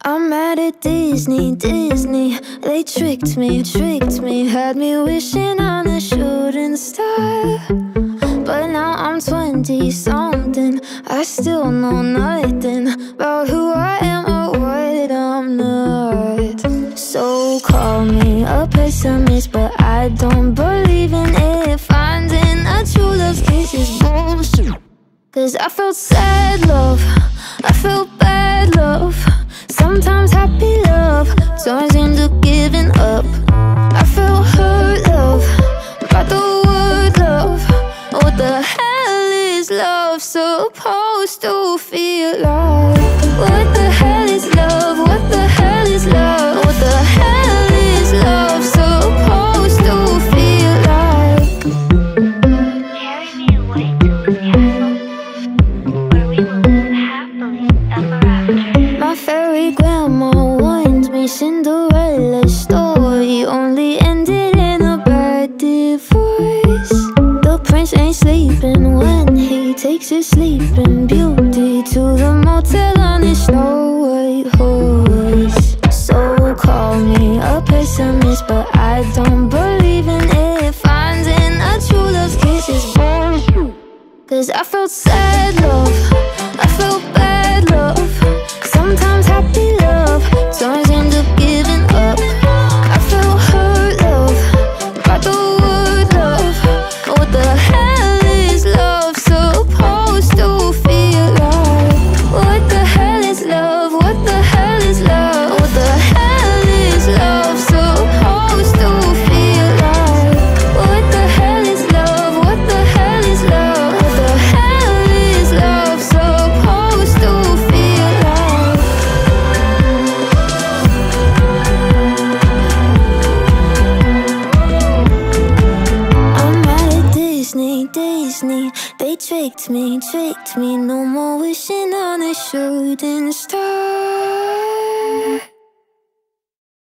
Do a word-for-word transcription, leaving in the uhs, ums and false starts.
I'm mad at Disney, Disney. They tricked me, tricked me. Had me wishing on a shooting star. But now I'm twenty-something. I still know nothing about who I am or what I'm not. So call me a pessimist, but I don't believe in it. Finding a true love's kiss is bullshit. Cause I felt sad love, I felt bad love, sometimes happy love turns into giving up. I felt hurt love, by the word love. What the hell is love supposed to feel like? What the hell is love? What the hell is love? What the hell is love supposed to feel like? Carry me away to the castle where we will live happily ever after. My fairy grandma warned me Cinderella's story only ended in a bad divorce. The prince ain't sleeping when he takes his sleeping beauty to the motel on his Snow White horse. So call me a pessimist, but I don't believe in it. Finding a true love's kiss is bullshit. Cause I felt sad love, I felt bad love, sometimes happy love turns into giving up. I felt hurt love, by the word love. What the hell is love supposed to feel like? What the hell is love? What the hell is love? What the hell is love supposed to feel like? What the hell is love? What the hell is love? What the hell is love supposed to feel like? I'm mad at Disney, Disney. They tricked me, tricked me. No more wishing on a shooting star.